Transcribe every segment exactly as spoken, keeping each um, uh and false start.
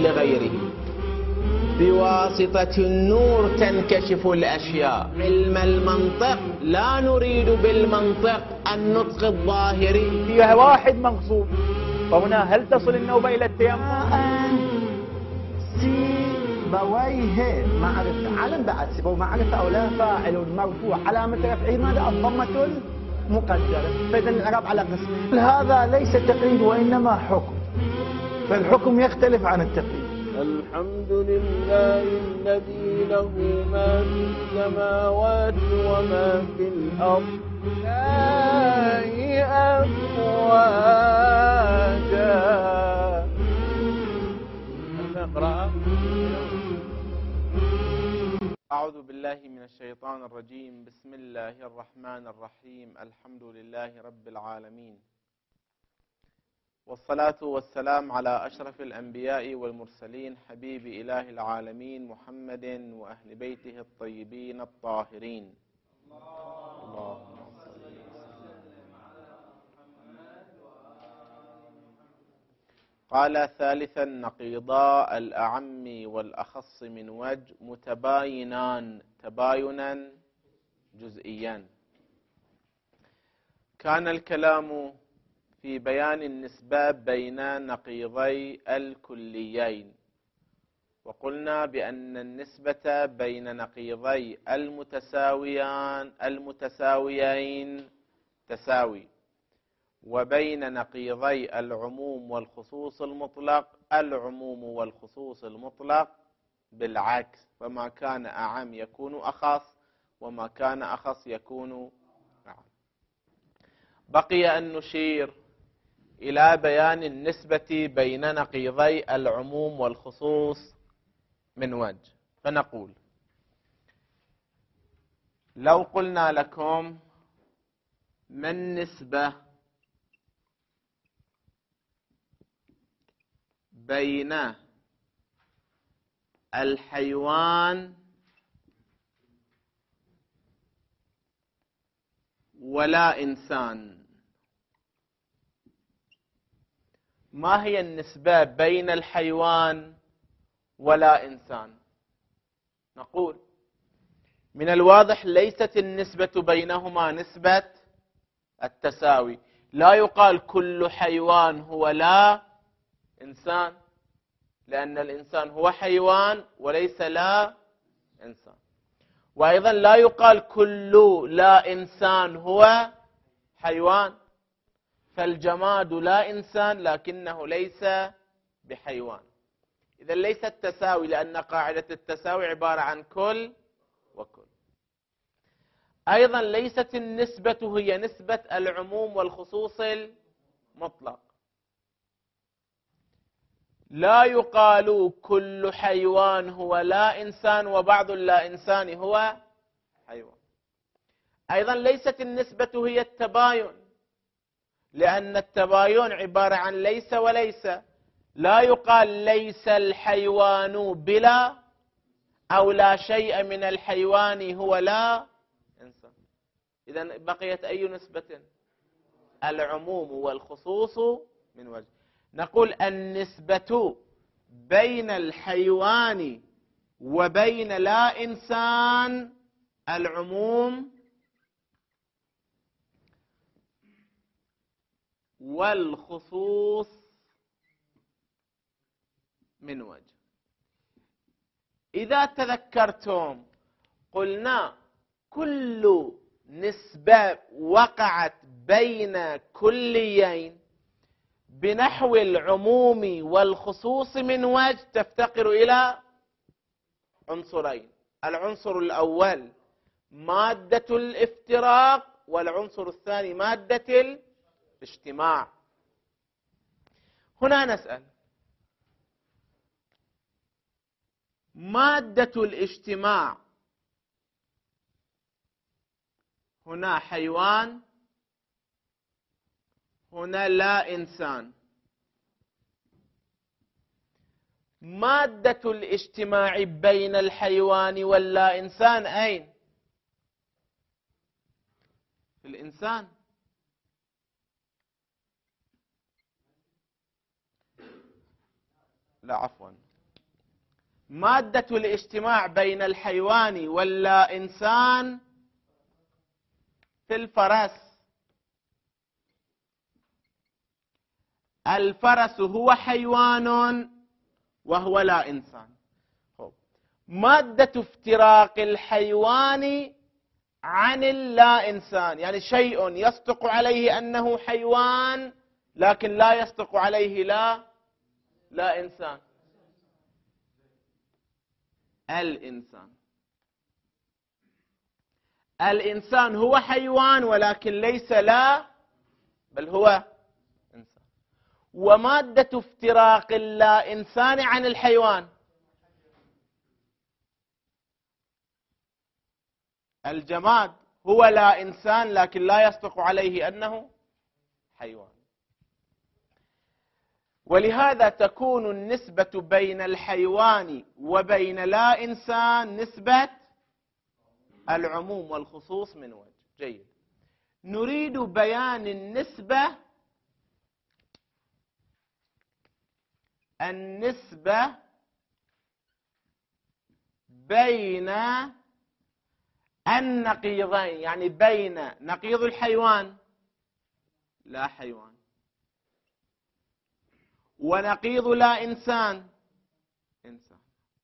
لغيره. بواسطة النور تنكشف الأشياء. علم المنطق لا نريد بالمنطق النطق الظاهري. فيها واحد مغصوب، فهنا هل تصل النوبة إلى التيمم؟ سيبويه معرفة، علم بعد سيبويه معرفة أو لا. فاعل مرفوع علامة رفعه ماذا؟ الضمة المقدرة. فإذا الإعراب على قسم. هذا ليس تقييد وإنما حكم، فالحكم يختلف عن التقييد. الحمد لله الذي له ما في السماوات وما في الأرض لا أفواجا. نقرأ. أعوذ بالله من الشيطان الرجيم. بسم الله الرحمن الرحيم. الحمد لله رب العالمين، والصلاة والسلام على أشرف الأنبياء والمرسلين، حبيب إله العالمين محمد وأهل بيته الطيبين الطاهرين. اللهم صل وسلم على محمد. قال ثالثا: نقيضا الأعم والأخص من وجه متباينان تباينا جزئيا. كان الكلام في بيان النسبة بين نقيضي الكليين، وقلنا بأن النسبة بين نقيضي المتساويان المتساويين تساوي، وبين نقيضي العموم والخصوص المطلق العموم والخصوص المطلق بالعكس، فما كان أعم يكون أخص، وما كان أخص يكون أعم. بقي أن نشير إلى بيان النسبة بين نقيضي العموم والخصوص من وجه، فنقول: لو قلنا لكم ما النسبة بين الحيوان ولا إنسان، ما هي النسبة بين الحيوان ولا إنسان؟ نقول: من الواضح ليست النسبة بينهما نسبة التساوي. لا يقال كل حيوان هو لا إنسان، لأن الإنسان هو حيوان وليس لا إنسان. وأيضا لا يقال كل لا إنسان هو حيوان، فالجماد لا إنسان لكنه ليس بحيوان. إذا ليس التساوي، لأن قاعدة التساوي عبارة عن كل وكل. أيضا ليست النسبة هي نسبة العموم والخصوص المطلق. لا يقال كل حيوان هو لا إنسان وبعض اللا إنسان هو حيوان. أيضا ليست النسبة هي التباين، لأن التباين عبارة عن ليس وليس. لا يقال ليس الحيوان بلا، أو لا شيء من الحيوان هو لا إنسان. إذن بقيت أي نسبة؟ العموم والخصوص من وجه. نقول النسبة بين الحيوان وبين لا إنسان العموم والخصوص من وجه. إذا تذكرتم قلنا كل نسبة وقعت بين كليين بنحو العموم والخصوص من وجه تفتقر إلى عنصرين: العنصر الأول مادة الافتراق، والعنصر الثاني مادة الاجتماع. هنا نسأل: مادة الاجتماع هنا حيوان، هنا لا إنسان. مادة الاجتماع بين الحيوان واللا إنسان أين؟ في الإنسان. لا عفوا، مادة الاجتماع بين الحيوان واللا إنسان في الفرس. الفرس هو حيوان وهو لا إنسان. مادة افتراق الحيوان عن اللا إنسان، يعني شيء يصدق عليه أنه حيوان لكن لا يصدق عليه لا لا إنسان. الإنسان الإنسان هو حيوان ولكن ليس لا بل هو إنسان. ومادة افتراق اللا إنسان عن الحيوان الجماد هو لا إنسان لكن لا يصدق عليه أنه حيوان. ولهذا تكون النسبة بين الحيوان وبين لا إنسان نسبة العموم والخصوص من وجه. جيد. نريد بيان النسبة النسبة بين النقيضين، يعني بين نقيض الحيوان لا حيوان ونقيض لا إنسان إنسان.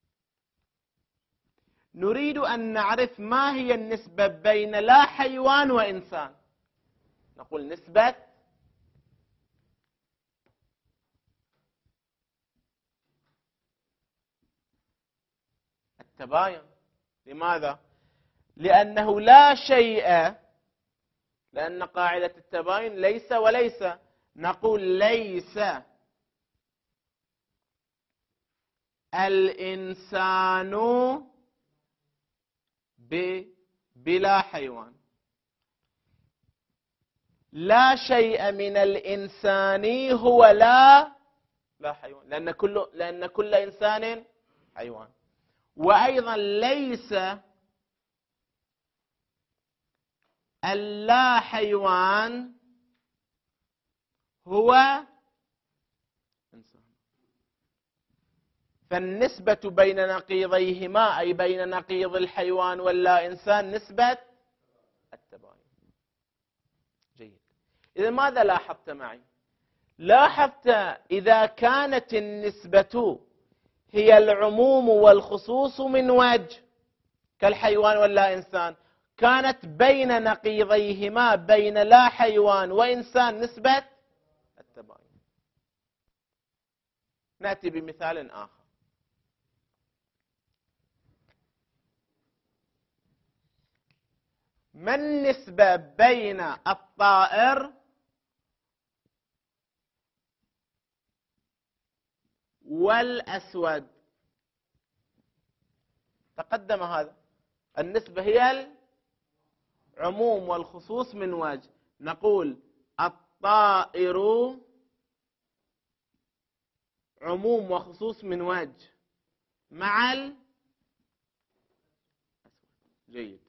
نريد أن نعرف ما هي النسبة بين لا حيوان وإنسان. نقول نسبة التباين. لماذا؟ لأنه لا شيء، لأن قاعدة التباين ليس وليس. نقول ليس الإنسان بلا حيوان، لا شيء من الإنسان هو لا لا حيوان، لأن كل لأن كل إنسان حيوان. وأيضا ليس اللا حيوان هو إنسان. فالنسبة بين نقيضيهما أي بين نقيض الحيوان واللا إنسان نسبة التباين. جيد. إذا ماذا لاحظت معي؟ لاحظت إذا كانت النسبة هي العموم والخصوص من وجه كالحيوان واللا إنسان، كانت بين نقيضيهما بين لا حيوان وإنسان نسبة التباين. نأتي بمثال آخر. ما النسبة بين الطائر والأسود؟ تقدم هذا. النسبة هي العموم والخصوص من وجه. نقول الطائر عموم وخصوص من وجه مع الأسود. جيد.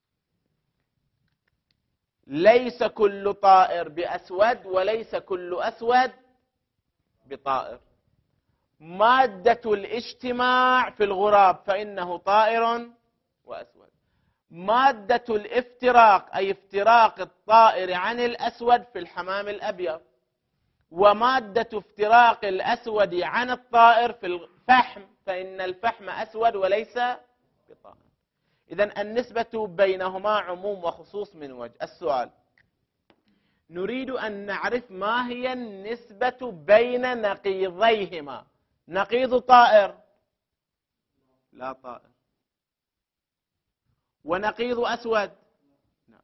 ليس كل طائر بأسود وليس كل أسود بطائر. مادة الاجتماع في الغراب فإنه طائر وأسود. مادة الافتراق أي افتراق الطائر عن الأسود في الحمام الأبيض. ومادة افتراق الأسود عن الطائر في الفحم فإن الفحم أسود وليس بطائر. إذن النسبة بينهما عموم وخصوص من وجه. السؤال: نريد أن نعرف ما هي النسبة بين نقيضيهما. نقيض طائر لا طائر، ونقيض أسود لا.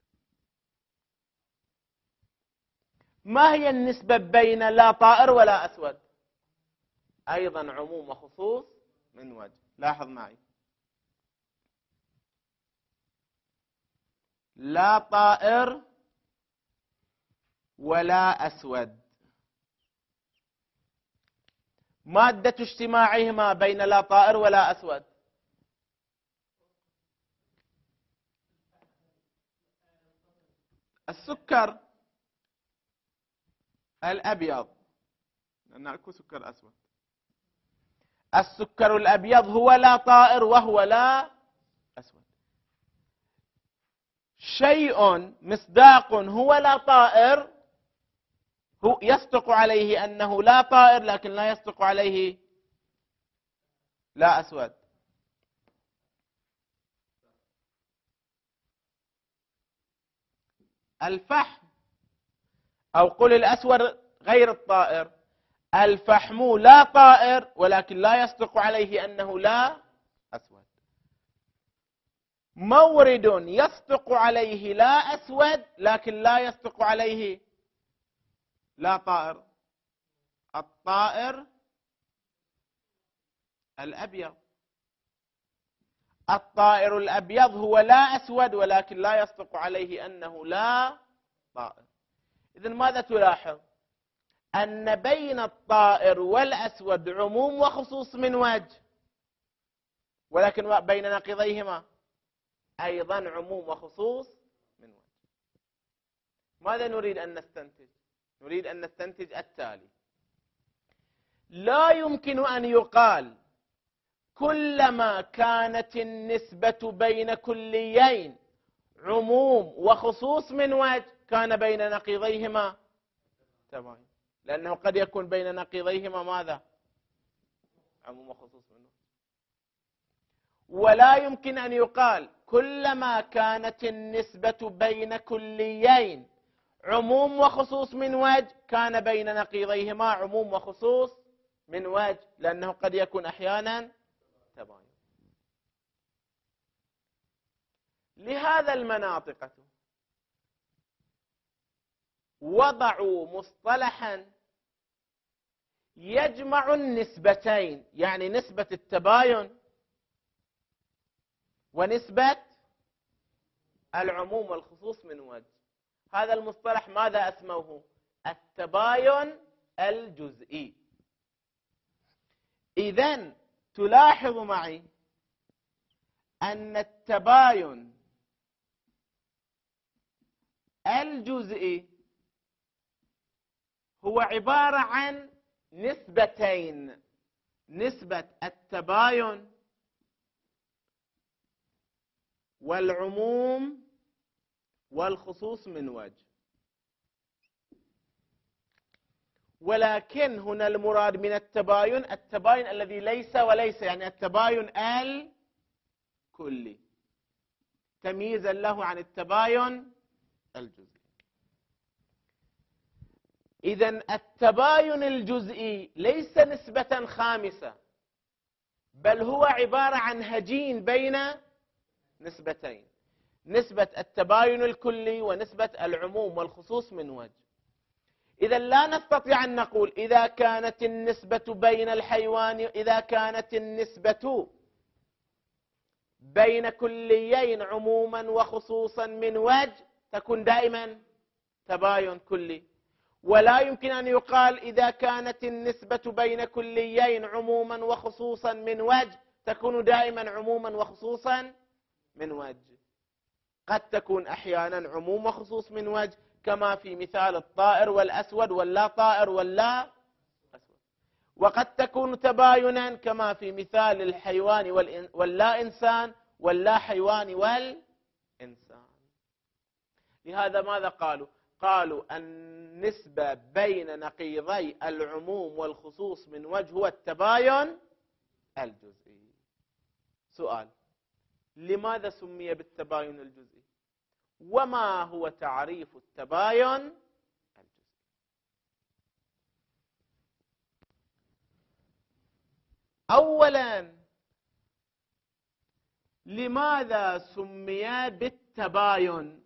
ما هي النسبة بين لا طائر ولا أسود؟ أيضا عموم وخصوص من وجه. لاحظ معي، لا طائر ولا أسود. مادة اجتماعهما بين لا طائر ولا أسود السكر الأبيض، لأن أكو سكر أسود. السكر الأبيض هو لا طائر وهو لا أسود. شيء مصداق هو لا طائر، هو يصدق عليه أنه لا طائر لكن لا يصدق عليه لا أسود. الفحم أو قل الأسود غير الطائر. الفحم لا طائر ولكن لا يصدق عليه أنه لا أسود. مورد يصدق عليه لا أسود لكن لا يصدق عليه لا طائر. الطائر الأبيض. الطائر الأبيض هو لا أسود ولكن لا يصدق عليه أنه لا طائر. إذن ماذا تلاحظ؟ أن بين الطائر والأسود عموم وخصوص من وجه، ولكن بين نقيضيهما أيضا عموم وخصوص من وجه. ماذا نريد أن نستنتج؟ نريد أن نستنتج التالي: لا يمكن أن يقال كلما كانت النسبة بين كليين عموم وخصوص من وجه كان بين نقيضيهما تباين، لأنه قد يكون بين نقيضيهما ماذا؟ عموم وخصوص من وجه. ولا يمكن أن يقال كلما كانت النسبة بين كليين عموم وخصوص من وجه كان بين نقيضيهما عموم وخصوص من وجه، لأنه قد يكون أحيانا تباين. لهذا المناطق وضعوا مصطلحا يجمع النسبتين، يعني نسبة التباين ونسبة العموم والخصوص من وجه. هذا المصطلح ماذا اسموه؟ التباين الجزئي. إذن تلاحظ معي أن التباين الجزئي هو عبارة عن نسبتين: نسبة التباين والعموم والخصوص من وجه. ولكن هنا المراد من التباين التباين الذي ليس وليس، يعني التباين الكلي، تمييزا له عن التباين الجزئي. إذن التباين الجزئي ليس نسبة خامسة، بل هو عبارة عن هجين بين نسبتين: نسبة التباين الكلي ونسبة العموم والخصوص من وجه. إذا لا نستطيع أن نقول إذا كانت النسبة بين الحيوان إذا كانت النسبة بين كليين عموما وخصوصا من وجه تكون دائما تباين كلي، ولا يمكن أن يقال إذا كانت النسبة بين كليين عموما وخصوصا من وجه تكون دائما عموما وخصوصا من وجه. قد تكون أحيانا عموم وخصوص من وجه، كما في مثال الطائر والأسود واللا طائر واللا أسود. وقد تكون تباينا كما في مثال الحيوان واللا إنسان واللا حيوان والإنسان. لهذا ماذا قالوا؟ قالوا النسبة بين نقيضي العموم والخصوص من وجه هو التباين الجزئي. سؤال: لماذا سمي بالتباين الجزئي؟ وما هو تعريف التباين الجزئي؟ أولا، لماذا سمي بالتباين؟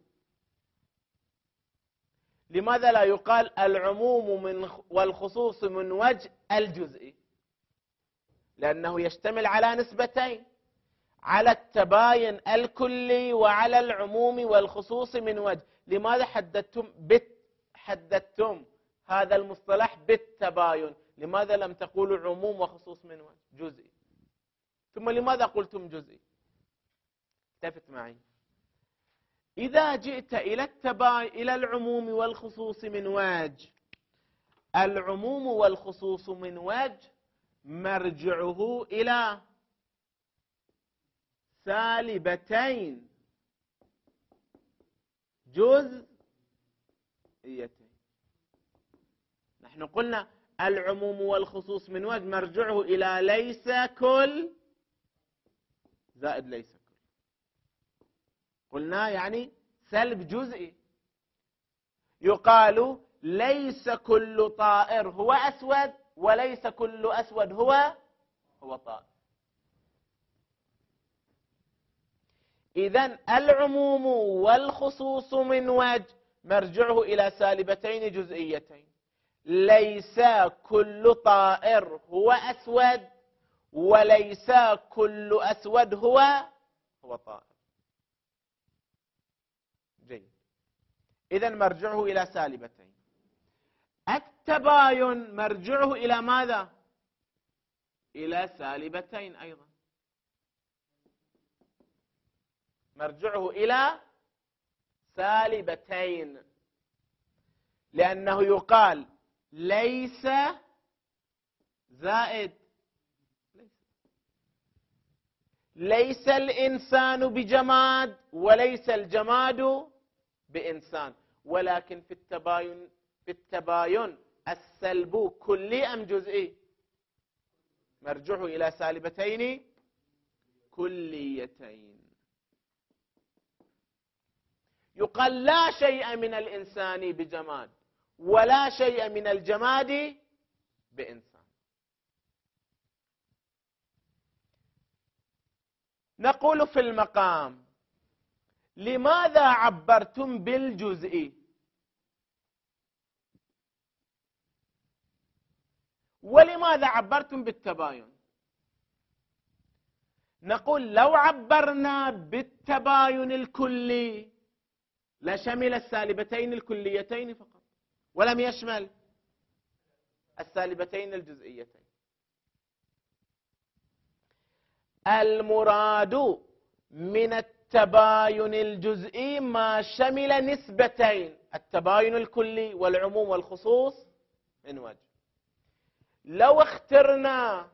لماذا لا يقال العموم من والخصوص من وجه الجزئي؟ لأنه يشتمل على نسبتين: على التباين الكلي وعلى العموم والخصوص من وجه. لماذا حددتم بت حددتم هذا المصطلح بالتباين؟ لماذا لم تقولوا عموم وخصوص من وجه جزئي؟ ثم لماذا قلتم جزئي؟ التفت معي. إذا جئت إلى التباين إلى العموم والخصوص من وجه، العموم والخصوص من وجه مرجعه إلى سالبتين جزئيتين. نحن قلنا العموم والخصوص من وجه مرجعه إلى ليس كل زائد ليس كل. قلنا يعني سلب جزئي. يقال ليس كل طائر هو أسود وليس كل أسود هو هو طائر. إذن العموم والخصوص من وجه مرجعه إلى سالبتين جزئيتين. ليس كل طائر هو أسود وليس كل أسود هو هو طائر. جيد. إذن مرجعه إلى سالبتين. التباين مرجعه إلى ماذا؟ إلى سالبتين أيضا. مرجعه إلى سالبتين، لأنه يقال ليس زائد ليس. ليس الإنسان بجماد وليس الجماد بإنسان، ولكن في التباين في التباين السلب كلي أم جزئي؟ مرجعه إلى سالبتين كليتين. يقال لا شيء من الإنسان بجماد ولا شيء من الجماد بإنسان. نقول في المقام: لماذا عبرتم بالجزئي؟ ولماذا عبرتم بالتباين؟ نقول لو عبرنا بالتباين الكلي لشمل السالبتين الكليتين فقط ولم يشمل السالبتين الجزئيتين. المراد من التباين الجزئي ما شمل نسبتين، التباين الكلي والعموم والخصوص من وجه. لو اخترنا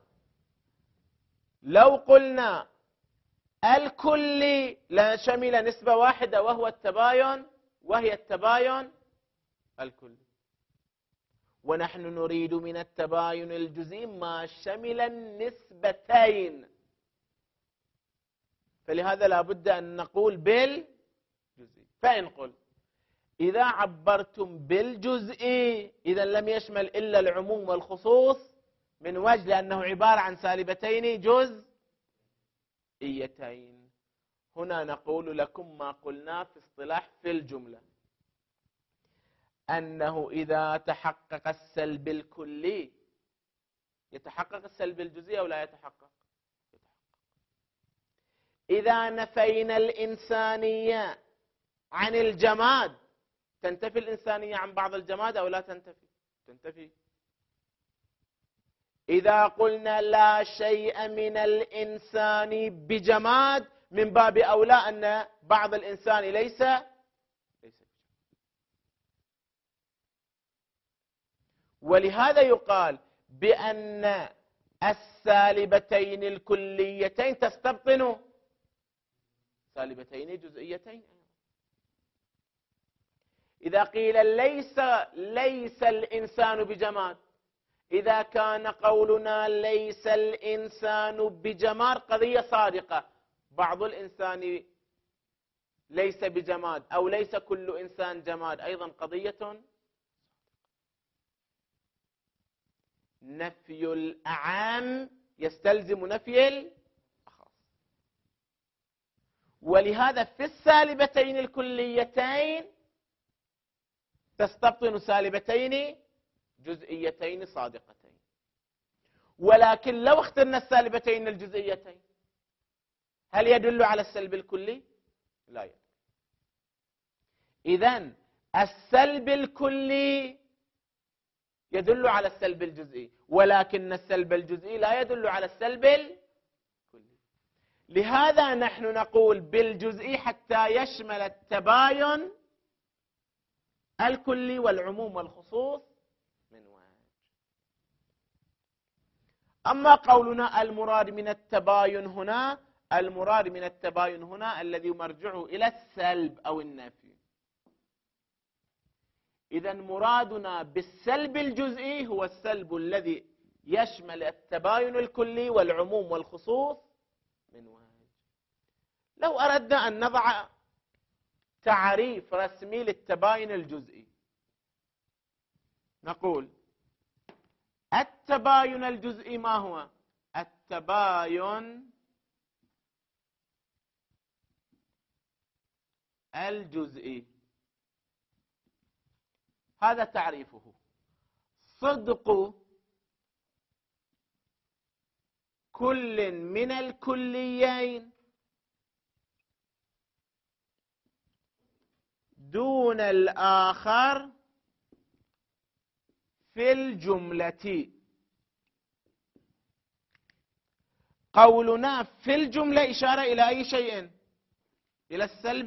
لو قلنا الكلي لشمل نسبة واحدة وهو التباين وهي التباين الكلي، ونحن نريد من التباين الجزئي ما شمل النسبتين، فلهذا لا بد أن نقول بالجزئي. فإن قلت إذا عبرتم بالجزئي إذا لم يشمل إلا العموم والخصوص من وجه، لأنه عبارة عن سالبتين جزئيتين. هنا نقول لكم ما قلنا في اصطلاح في الجملة، أنه إذا تحقق السلب الكلي يتحقق السلب الجزئي أو لا يتحقق؟ يتحقق. إذا نفينا الإنسانية عن الجماد تنتفي الإنسانية عن بعض الجماد أو لا تنتفي؟ تنتفي. إذا قلنا لا شيء من الإنسان بجماد من باب أولى أن بعض الإنسان ليس ليس ولهذا يقال بأن السالبتين الكليتين تستبطن سالبتين جزئيتين. إذا قيل ليس ليس الإنسان بجماد، إذا كان قولنا ليس الإنسان بجماد قضية صادقة، بعض الإنسان ليس بجماد أو ليس كل إنسان جماد أيضا قضية. نفي الأعم يستلزم نفي الأخص، ولهذا في السالبتين الكليتين تستبطن سالبتين جزئيتين صادقتين. ولكن لو اخترنا السالبتين الجزئيتين هل يدل على السلب الكلي؟ لا يدل. إذن السلب الكلي يدل على السلب الجزئي، ولكن السلب الجزئي لا يدل على السلب الكلي. لهذا نحن نقول بالجزئي حتى يشمل التباين الكلي والعموم والخصوص من وجه. أما قولنا المراد من التباين هنا، المراد من التباين هنا الذي مرجعه إلى السلب أو النفي. إذا مرادنا بالسلب الجزئي هو السلب الذي يشمل التباين الكلي والعموم والخصوص من وجه. لو أردنا أن نضع تعريف رسمي للتباين الجزئي نقول التباين الجزئي ما هو؟ التباين الجزئي هذا تعريفه: صدق كل من الكليين دون الآخر في الجملة. قولنا في الجملة إشارة إلى أي شيء؟ إلى السلب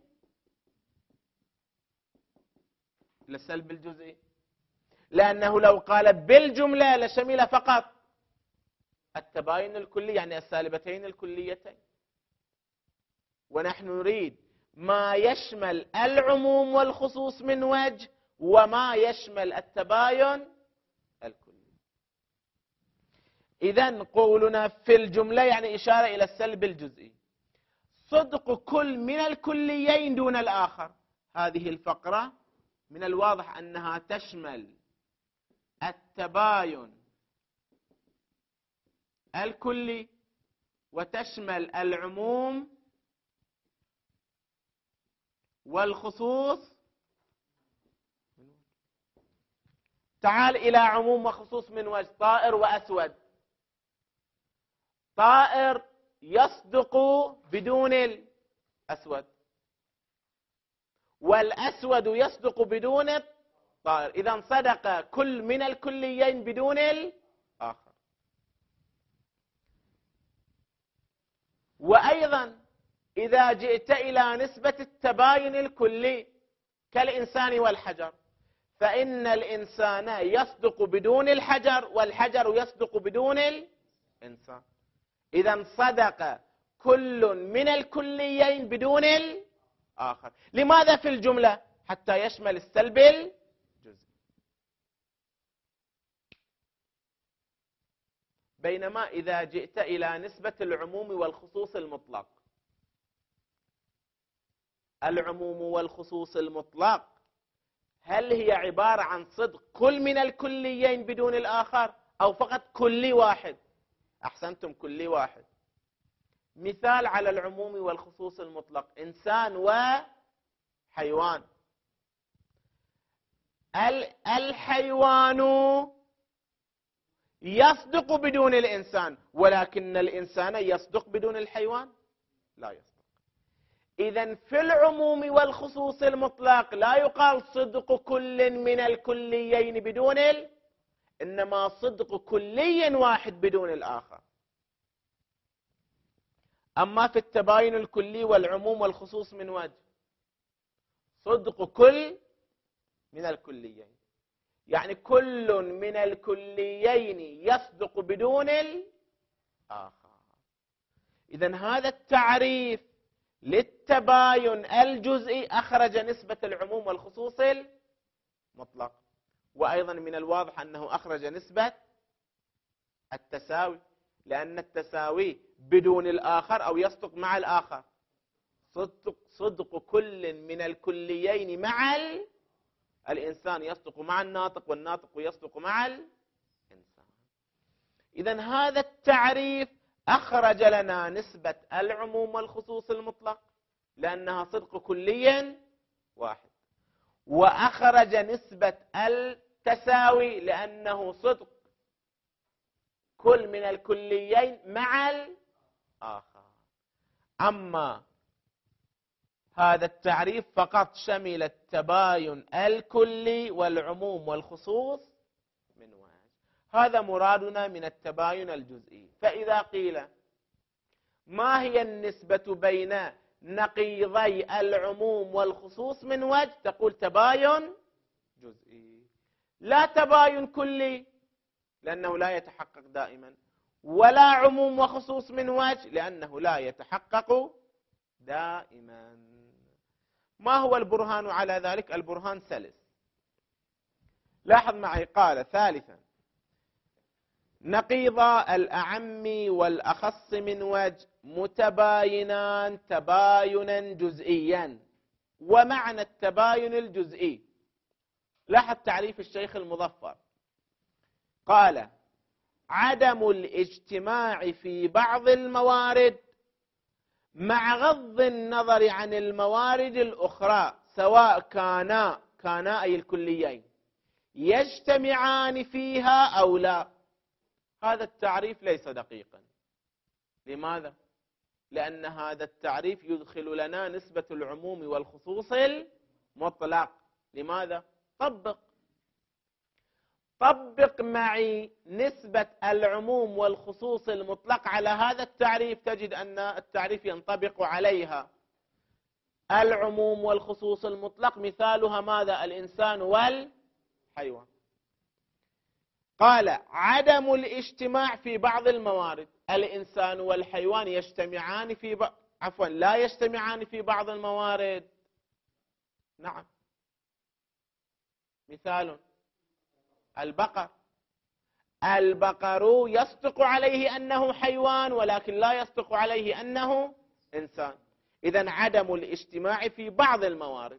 إلى السلب الجزئي، لأنه لو قال بالجملة لشمل فقط التباين الكلي، يعني السالبتين الكليتين، ونحن نريد ما يشمل العموم والخصوص من وجه وما يشمل التباين الكلي. إذن قولنا في الجملة يعني إشارة إلى السلب الجزئي. صدق كل من الكليين دون الآخر، هذه الفقرة من الواضح أنها تشمل التباين الكلي وتشمل العموم والخصوص. تعال إلى عموم وخصوص من وجه. طائر وأسود. طائر يصدق بدون الأسود، والأسود يصدق بدون الطائر. إذا صدق كل من الكليين بدون الآخر. وأيضا إذا جئت إلى نسبة التباين الكلي كالإنسان والحجر، فإن الإنسان يصدق بدون الحجر والحجر يصدق بدون الإنسان. إذا صدق كل من الكليين بدون الآخر. لماذا في الجملة؟ حتى يشمل السلب الجزئي. بينما إذا جئت إلى نسبة العموم والخصوص المطلق، العموم والخصوص المطلق هل هي عبارة عن صدق كل من الكليين بدون الآخر أو فقط كلي واحد؟ أحسنتم، كلي واحد. مثال على العموم والخصوص المطلق: إنسان وحيوان. الحيوان يصدق بدون الإنسان، ولكن الإنسان يصدق بدون الحيوان؟ لا يصدق. إذن في العموم والخصوص المطلق لا يقال صدق كل من الكليين بدون ال... إنما صدق كلي واحد بدون الآخر. أما في التباين الكلي والعموم والخصوص من وجه، صدق كل من الكليين، يعني كل من الكليين يصدق بدون الآخر. إذن هذا التعريف للتباين الجزئي أخرج نسبة العموم والخصوص المطلق. وأيضا من الواضح أنه أخرج نسبة التساوي، لأن التساوي بدون الآخر أو يصدق مع الآخر. صدق, صدق كل من الكليين مع الإنسان يصدق مع الناطق، والناطق يصدق مع الإنسان. إذن هذا التعريف أخرج لنا نسبة العموم والخصوص المطلق لأنها صدق كلي واحد، وأخرج نسبة التساوي لأنه صدق كل من الكليين مع الآخر. أما هذا التعريف فقط شمل التباين الكلي والعموم والخصوص من وجه. هذا مرادنا من التباين الجزئي. فإذا قيل ما هي النسبة بين نقيضي العموم والخصوص من وجه، تقول تباين جزئي لا تباين كلي. لأنه لا يتحقق دائما، ولا عموم وخصوص من وجه لأنه لا يتحقق دائما. ما هو البرهان على ذلك؟ البرهان سلس. لاحظ معي، قال ثالثا: نقيض الأعم والأخص من وجه متباينان تباينا جزئيا. ومعنى التباين الجزئي، لاحظ تعريف الشيخ المظفر، قال: عدم الاجتماع في بعض الموارد مع غض النظر عن الموارد الأخرى، سواء كانا كانا أي الكليين يجتمعان فيها أو لا. هذا التعريف ليس دقيقا. لماذا؟ لأن هذا التعريف يدخل لنا نسبة العموم والخصوص المطلق. لماذا؟ طبق طبق معي نسبة العموم والخصوص المطلق على هذا التعريف، تجد أن التعريف ينطبق عليها. العموم والخصوص المطلق مثالها ماذا؟ الإنسان والحيوان. قال: عدم الاجتماع في بعض الموارد، الإنسان والحيوان يجتمعان في ب... عفوا لا يجتمعان في بعض الموارد. نعم، مثال البقر. البقر يصدق عليه أنه حيوان ولكن لا يصدق عليه أنه إنسان. إذن عدم الاجتماع في بعض الموارد.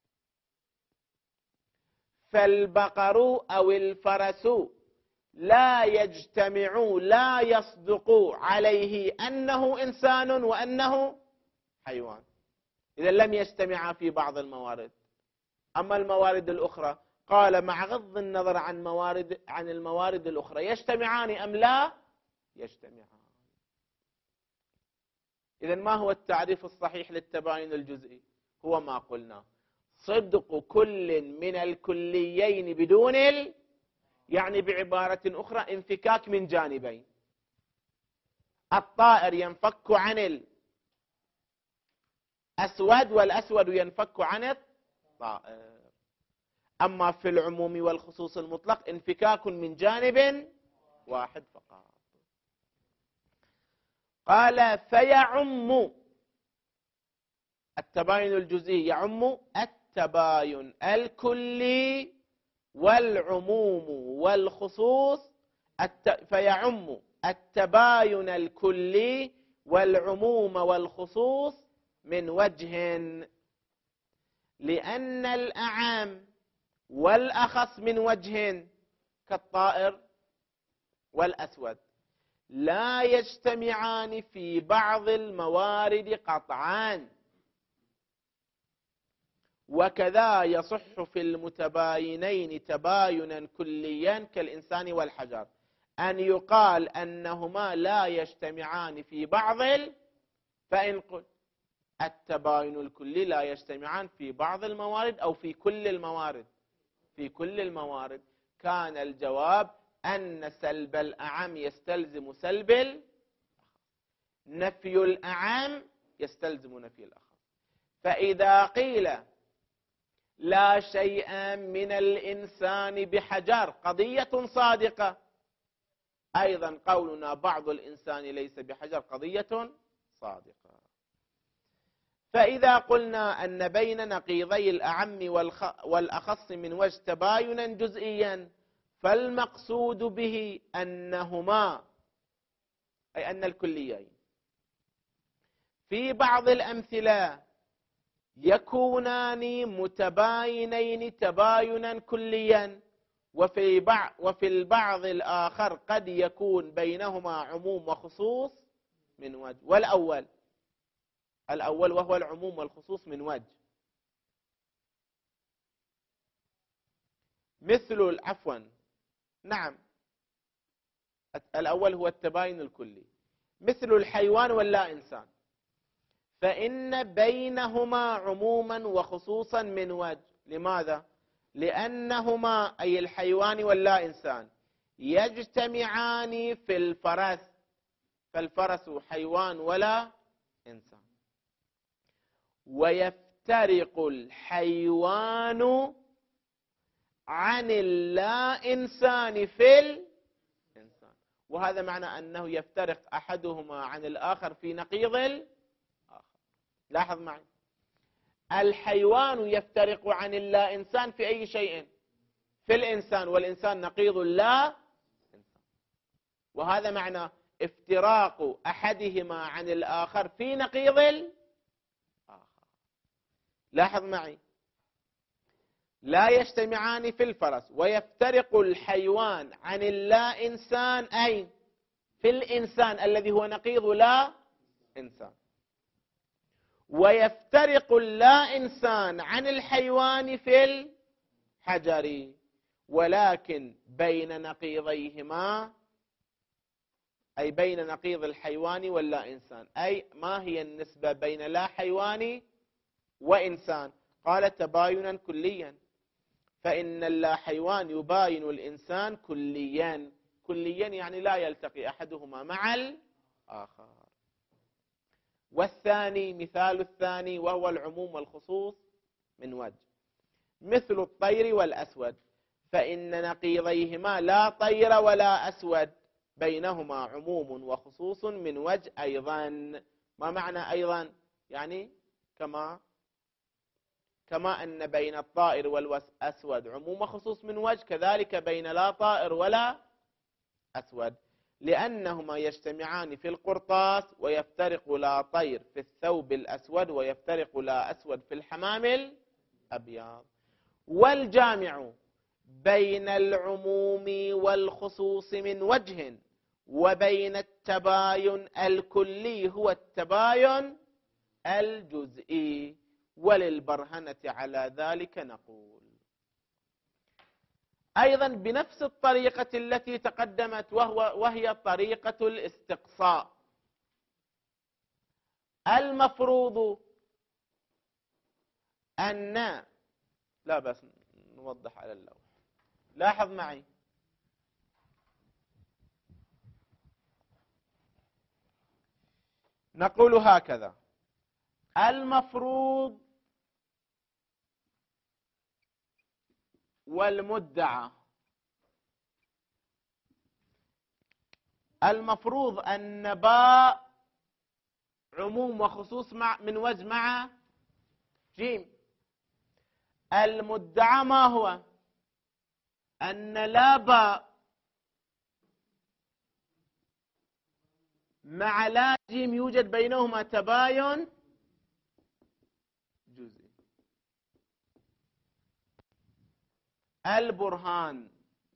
فالبقر أو الفرس لا يجتمع لا يصدق عليه أنه إنسان وأنه حيوان، إذا لم يجتمعا في بعض الموارد. أما الموارد الأخرى قال: مع غض النظر عن موارد عن الموارد الأخرى يجتمعان أم لا يجتمعان. إذن ما هو التعريف الصحيح للتباين الجزئي؟ هو ما قلنا: صدق كل من الكليين بدون ال... يعني بعبارة أخرى انفكاك من جانبين. الطائر ينفك عن الأسود والأسود ينفك عن الطائر. أما في العموم والخصوص المطلق انفكاك من جانب واحد فقط. قال: فيعم التباين الجزئي، يعم التباين الكلي والعموم والخصوص. الت... فيعم التباين الكلي والعموم والخصوص من وجه، لأن الأعم والأخص من وجه كالطائر والأسود لا يجتمعان في بعض الموارد قطعا. وكذا يصح في المتباينين تباينا كليا كالإنسان والحجر أن يقال أنهما لا يجتمعان في بعض ال... فإن قل التباين الكلي لا يجتمعان في بعض الموارد أو في كل الموارد، في كل الموارد، كان الجواب أن سلب الأعم يستلزم سلب ال... نفي الأعم يستلزم نفي الأخص. فإذا قيل لا شيء من الإنسان بحجر قضية صادقة، أيضا قولنا بعض الإنسان ليس بحجر قضية صادقة. فإذا قلنا أن بين نقيضي الأعم والأخص من وجه تباينا جزئيا، فالمقصود به أنهما أي أن الكليين في بعض الأمثلة يكونان متباينين تباينا كليا، وفي بعض وفي البعض الآخر قد يكون بينهما عموم وخصوص من وجه. والأول الأول وهو العموم والخصوص من وجه، مثل عفوا نعم الأول هو التباين الكلي، مثل الحيوان واللا إنسان، فإن بينهما عموما وخصوصا من وجه. لماذا؟ لأنهما أي الحيوان واللا إنسان يجتمعان في الفرس، فالفرس حيوان ولا إنسان، ويفترق الحيوان عن اللا إنسان في وهذا معنى أنه يفترق أحدهما عن الآخر في نقيض الآخر. لاحظ معي، الحيوان يفترق عن اللا إنسان في أي شيء؟ في الإنسان، والإنسان نقيض اللا إنسان، وهذا معنى افتراق أحدهما عن الآخر في نقيض الآخر. لاحظ معي، لا يجتمعان في الفرس، ويفترق الحيوان عن اللا إنسان أين؟ في الإنسان الذي هو نقيض لا إنسان. ويفترق اللا إنسان عن الحيوان في الحجر، ولكن بين نقيضيهما، أي بين نقيض الحيوان واللا إنسان، أي ما هي النسبة بين لا حيوان وإنسان؟ قال تباينا كليا، فإن اللا حيوان يباين الإنسان كليا. كليا يعني لا يلتقي أحدهما مع الآخر. والثاني، مثال الثاني وهو العموم والخصوص من وجه، مثل الطير والأسود، فإن نقيضيهما لا طير ولا أسود، بينهما عموم وخصوص من وجه أيضا. ما معنى أيضا؟ يعني كما كما أن بين الطائر والأسود عموم وخصوص من وجه، كذلك بين لا طائر ولا أسود، لأنهما يجتمعان في القرطاس، ويفترق لا طير في الثوب الأسود، ويفترق لا أسود في الحمام الأبيض. والجامع بين العموم والخصوص من وجه، وبين التباين الكلي هو التباين الجزئي، وللبرهنة على ذلك نقول أيضا بنفس الطريقة التي تقدمت، وهو وهي طريقة الاستقصاء. المفروض أن، لا بس نوضح على اللوح، لاحظ معي، نقول هكذا: المفروض والمدعى. المفروض أن باء عموم وخصوص مع من وجه مع جيم. المدعى ما هو؟ أن لا باء مع لا جيم يوجد بينهما تباين جزئي. البرهان: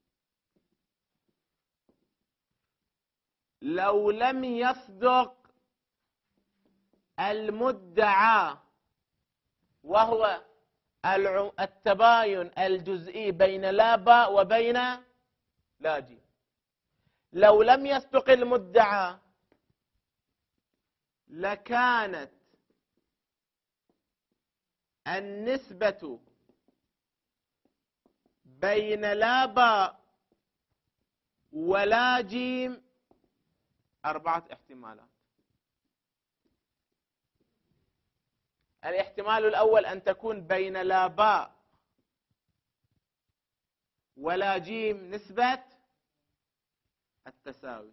لو لم يصدق المدعى وهو التباين الجزئي بين لا باء وبين لا جيم، لو لم يصدق المدعى لكانت النسبة بين لا باء ولا جيم أربعة احتمالات. الاحتمال الأول أن تكون بين لا باء ولا جيم نسبة التساوي.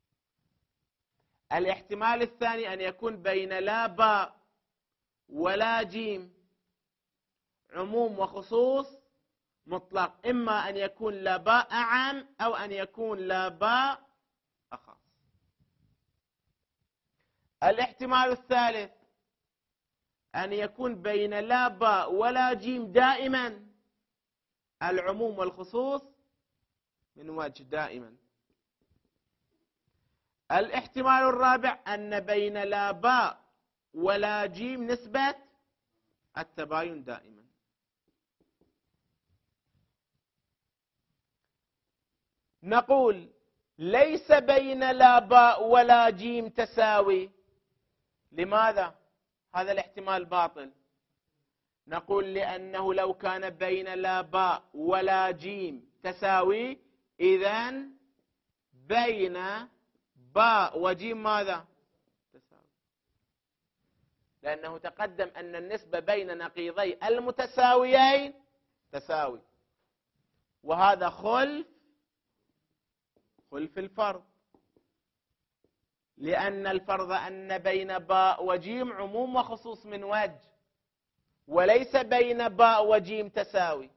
الاحتمال الثاني أن يكون بين لا باء ولا جيم عموم وخصوص مطلق، إما أن يكون لا باء أعم أو أن يكون لا باء أخص. الاحتمال الثالث أن يكون بين لا باء ولا جيم دائما العموم والخصوص من وجه دائما. الاحتمال الرابع أن بين لا باء ولا جيم نسبة التباين دائما. نقول ليس بين لا باء ولا جيم تساوي. لماذا؟ هذا الاحتمال باطل. نقول لأنه لو كان بين لا باء ولا جيم تساوي، إذن بين باء وجيم ماذا؟ تساوي، لأنه تقدم أن النسبة بين نقيضي المتساويين تساوي، وهذا خلف خلف الفرض. لأن الفرض أن بين باء وجيم عموم وخصوص من وجه، وليس بين باء وجيم تساوي.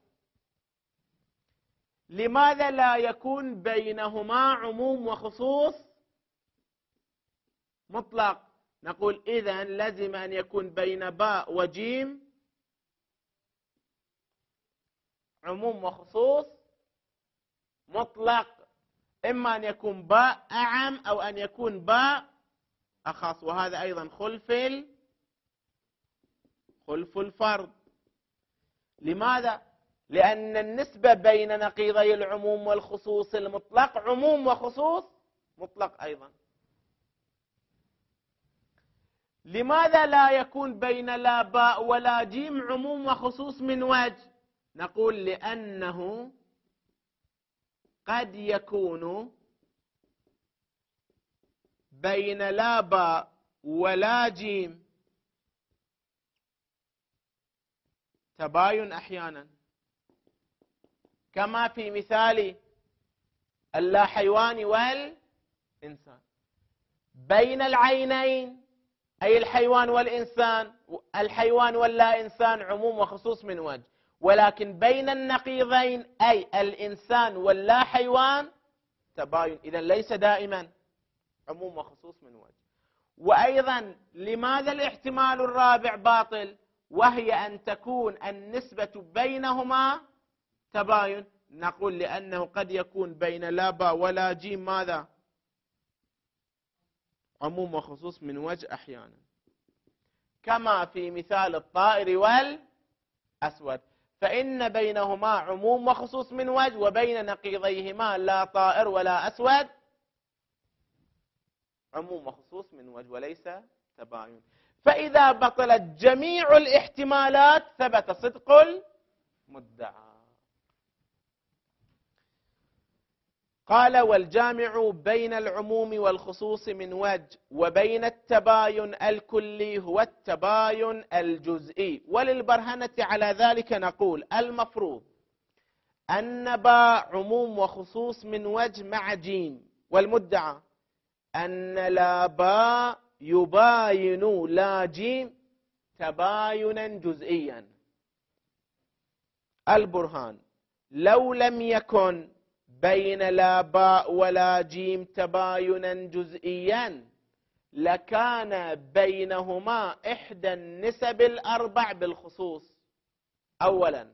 لماذا لا يكون بينهما عموم وخصوص مطلق؟ نقول إذن لازم أن يكون بين باء وجيم عموم وخصوص مطلق، إما أن يكون باء أعم أو أن يكون باء أخص، وهذا أيضا خلف خلف الفرض. لماذا؟ لأن النسبة بين نقيضي العموم والخصوص المطلق عموم وخصوص مطلق أيضا. لماذا لا يكون بين لا باء ولا جيم عموم وخصوص من وجه؟ نقول لأنه قد يكون بين لا باء ولا جيم تباين أحيانا، كما في مثال اللا حيوان والإنسان. بين العينين أي الحيوان والإنسان، الحيوان واللا إنسان عموم وخصوص من وجه، ولكن بين النقيضين أي الإنسان واللا حيوان تباين، إذن ليس دائما عموم وخصوص من وجه. وأيضا لماذا الاحتمال الرابع باطل، وهي أن تكون النسبة بينهما تباين؟ نقول لأنه قد يكون بين لا باء ولا جيم ماذا؟ عموم وخصوص من وجه أحيانا، كما في مثال الطائر والأسود، فإن بينهما عموم وخصوص من وجه، وبين نقيضيهما لا طائر ولا أسود عموم وخصوص من وجه وليس تباين. فإذا بطلت جميع الاحتمالات ثبت صدق المدعى. قال: والجامع بين العموم والخصوص من وجه، وبين التباين الكلي هو التباين الجزئي. وللبرهنة على ذلك نقول: المفروض أن باء عموم وخصوص من وجه مع جيم، والمدعى أن لا باء يباين لا جيم تباينا جزئيا. البرهان: لو لم يكن بين لا باء ولا جيم تباينا جزئيا لكان بينهما إحدى النسب الأربع بالخصوص. أولا،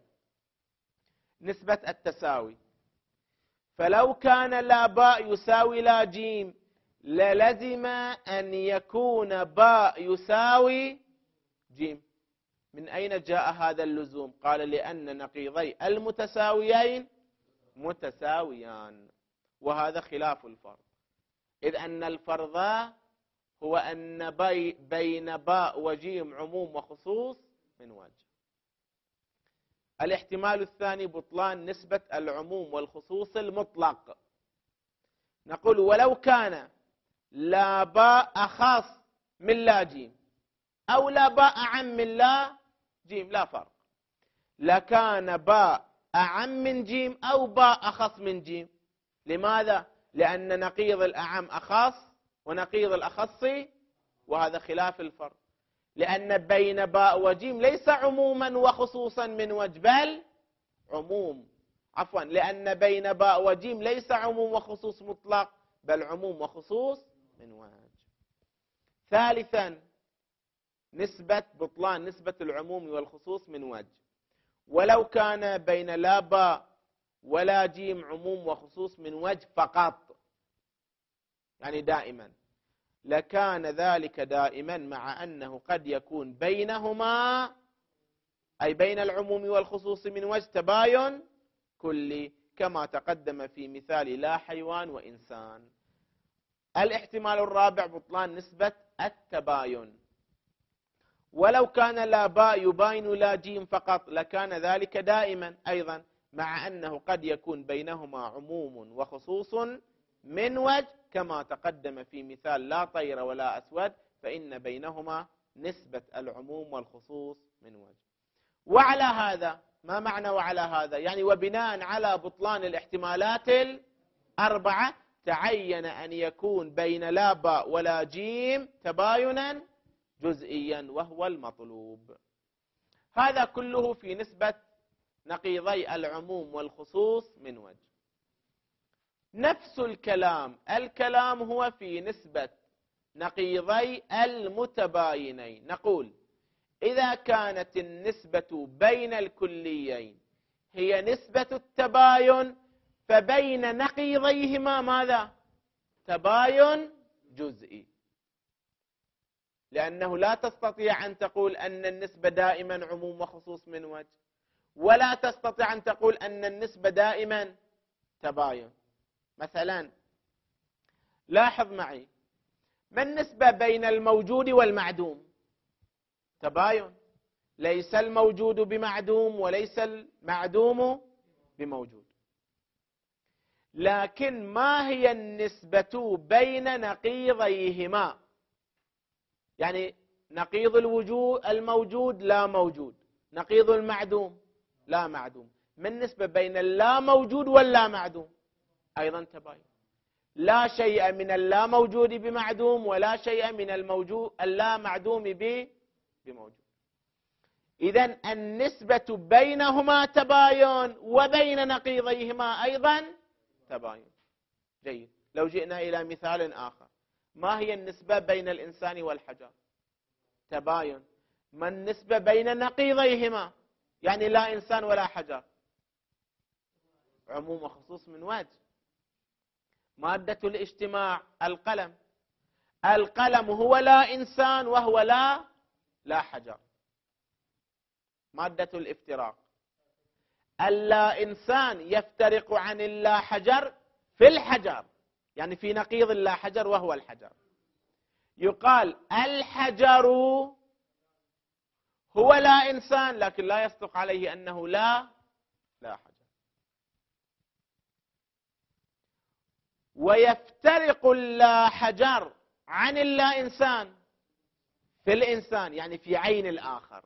نسبة التساوي، فلو كان لا باء يساوي لا جيم للزم أن يكون باء يساوي جيم. من أين جاء هذا اللزوم؟ قال: لأن نقيضي المتساويين متساويان، وهذا خلاف الفرض، إذ أن الفرض هو أن بي بين باء وجيم عموم وخصوص من وجه. الاحتمال الثاني بطلان نسبة العموم والخصوص المطلق. نقول: ولو كان لا باء أخص من لا جيم أو لا باء أعم من لا جيم لا فرق، لكان باء أعم من جيم أو باء أخص من جيم. لماذا؟ لأن نقيض الأعم أخص ونقيض الأخص، وهذا خلاف الفرق، لأن بين باء وجيم ليس عموما وخصوصا من وجه، بل عموم عفوا لأن بين باء وجيم ليس عموم وخصوص مطلق، بل عموم وخصوص من وجه. ثالثا، نسبة بطلان نسبة العموم والخصوص من وجه. ولو كان بين لا باء ولا جيم عموم وخصوص من وجه فقط، يعني دائما، لكان ذلك دائما مع أنه قد يكون بينهما أي بين العموم والخصوص من وجه تباين كلي، كما تقدم في مثال لا حيوان وإنسان. الاحتمال الرابع بطلان نسبة التباين. ولو كان لا باء يباين لا جيم فقط لكان ذلك دائما أيضا مع أنه قد يكون بينهما عموم وخصوص من وجه، كما تقدم في مثال لا طير ولا أسود، فإن بينهما نسبة العموم والخصوص من وجه. وعلى هذا، ما معنى وعلى هذا؟ يعني وبناء على بطلان الاحتمالات الأربعة تعين أن يكون بين لا باء ولا جيم تباينا جزئيا وهو المطلوب. هذا كله في نسبة نقيضي العموم والخصوص من وجه. نفس الكلام الكلام هو في نسبة نقيضي المتباينين. نقول إذا كانت النسبة بين الكليين هي نسبة التباين فبين نقيضيهما ماذا؟ تباين جزئي، لأنه لا تستطيع أن تقول أن النسبة دائما عموم وخصوص من وجه، ولا تستطيع أن تقول أن النسبة دائما تباين. مثلا لاحظ معي، ما النسبة بين الموجود والمعدوم؟ تباين، ليس الموجود بمعدوم وليس المعدوم بموجود. لكن ما هي النسبة بين نقيضيهما؟ يعني نقيض الوجود الموجود لا موجود، نقيض المعدوم لا معدوم. ما النسبة بين اللا موجود واللا معدوم؟ أيضا تباين. لا شيء من اللا موجود بمعدوم ولا شيء من الموجود اللا معدوم بموجود. إذن النسبة بينهما تباين وبين نقيضيهما أيضا تباين. جيد. لو جئنا إلى مثال آخر، ما هي النسبة بين الإنسان والحجر؟ تباين. ما النسبة بين نقيضيهما؟ يعني لا إنسان ولا حجر؟ عموم وخصوص من وجه. مادة الاجتماع القلم. القلم هو لا إنسان وهو لا لا حجر. مادة الافتراق، اللا إنسان يفترق عن اللا حجر في الحجر، يعني في نقيض اللا حجر وهو الحجر. يقال الحجر هو لا إنسان لكن لا يصدق عليه أنه لا لا حجر. ويفترق اللا حجر عن اللا إنسان في الإنسان، يعني في عين الآخر،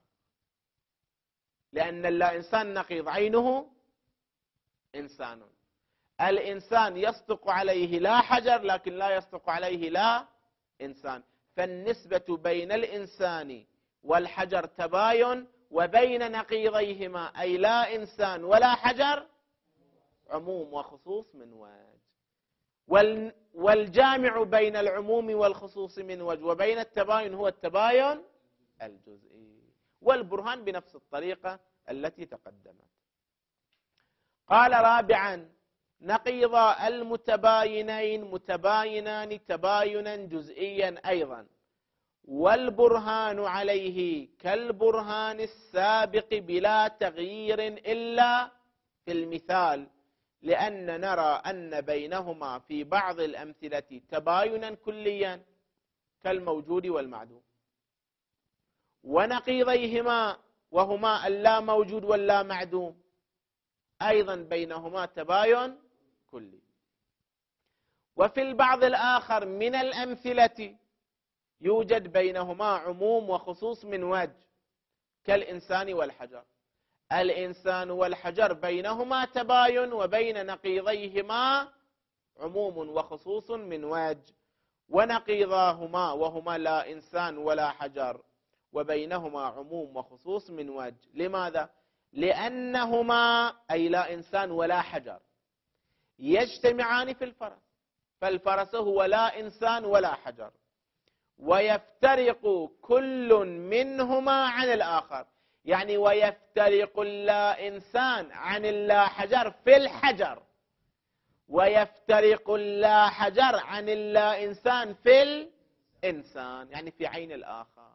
لأن اللا إنسان نقيض عينه إنسان. الإنسان يصدق عليه لا حجر لكن لا يصدق عليه لا إنسان. فالنسبة بين الإنسان والحجر تباين، وبين نقيضيهما أي لا إنسان ولا حجر عموم وخصوص من وجه. والجامع بين العموم والخصوص من وجه وبين التباين هو التباين الجزئي. والبرهان بنفس الطريقة التي تقدمت. قال رابعا: نقيض المتباينين متباينان تباينا جزئيا أيضا، والبرهان عليه كالبرهان السابق بلا تغيير إلا في المثال، لأن نرى أن بينهما في بعض الأمثلة تباينا كليا كالموجود والمعدوم، ونقيضيهما وهما اللا موجود واللا معدوم أيضا بينهما تباين كلي. وفي البعض الآخر من الأمثلة يوجد بينهما عموم وخصوص من وجه كالإنسان والحجر. الإنسان والحجر بينهما تباين وبين نقيضيهما عموم وخصوص من وجه، ونقيضاهما وهما لا إنسان ولا حجر وبينهما عموم وخصوص من وجه. لماذا؟ لأنهما أي لا إنسان ولا حجر يجتمعان في الفرس، فالفرس هو لا إنسان ولا حجر، ويفترق كل منهما عن الآخر، يعني ويفترق اللا إنسان عن اللا حجر في الحجر، ويفترق اللا حجر عن اللا إنسان في الإنسان، يعني في عين الآخر.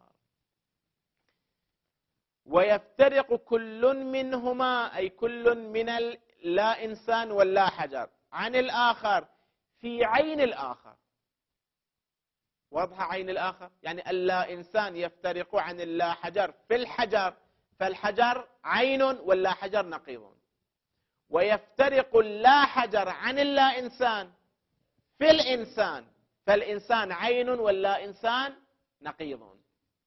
ويفترق كل منهما أي كل من اللا إنسان واللا حجر عن الآخر في عين الآخر. واضحة عين الآخر؟ يعني اللا إنسان يفترق عن اللا حجر في الحجر، فالحجر عين واللا حجر نقيض. ويفترق اللا حجر عن اللا إنسان في الإنسان، فالإنسان عين واللا إنسان نقيض.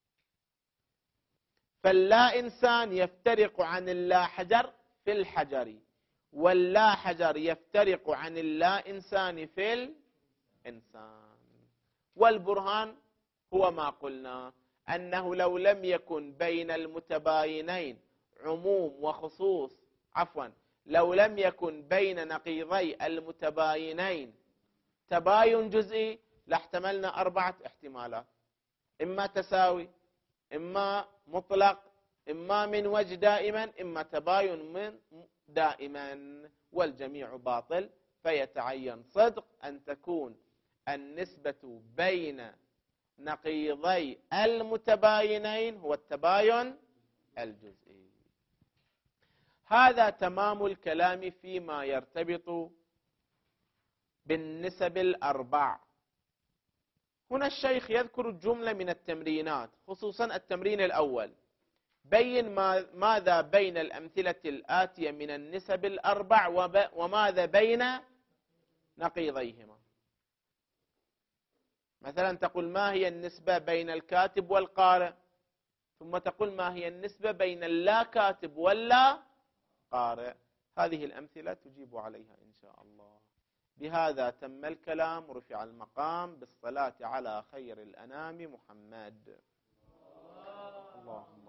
فاللا إنسان يفترق عن اللا حجر في الحجر، واللا حجر يفترق عن اللا إنسان في إنسان. والبرهان هو ما قلنا، أنه لو لم يكن بين المتباينين عموم وخصوص، عفوا لو لم يكن بين نقيضي المتباينين تباين جزئي لاحتملنا أربعة احتمالات: إما تساوي، إما مطلق، إما من وجه دائما، إما تباين من دائما، والجميع باطل. فيتعين صدق أن تكون النسبة بين نقيضي المتباينين هو التباين الجزئي. هذا تمام الكلام فيما يرتبط بالنسب الأربع. هنا الشيخ يذكر جملة من التمرينات، خصوصا التمرين الأول: بين ماذا بين الأمثلة الآتية من النسب الأربع وماذا بين نقيضيهما. مثلا تقول ما هي النسبة بين الكاتب والقارئ، ثم تقول ما هي النسبة بين اللا كاتب واللا قارئ. هذه الأمثلة تجيب عليها إن شاء الله. بهذا تم الكلام، رفع المقام، بالصلاة على خير الأنام محمد. اللهم